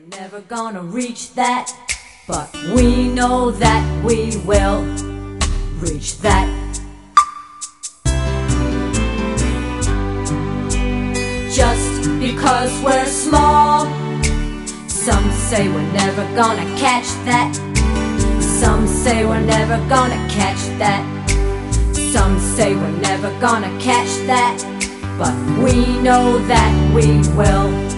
We're never gonna reach that, but we know that we will reach that. Just because we're small, some say we're never gonna catch that. Some say we're never gonna catch that. Some say we're never gonna catch that, but we know that we will.